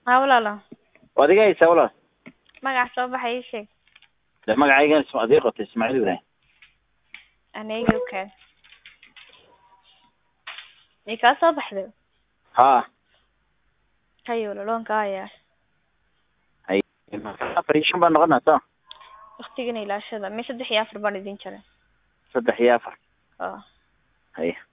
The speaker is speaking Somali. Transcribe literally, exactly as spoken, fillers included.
ها walaalo wadiga ay sawla magac soo baxay ii sheeg de magacayga isma adiiqo Ismaaciil Ibrahim aniga okay ee ka soo baxday ha hayo loonka ayaa ay operation baan noqonaa waqtigan ilaashada me saddex iyo afar baan idin jaray saddex iyo afar ah hay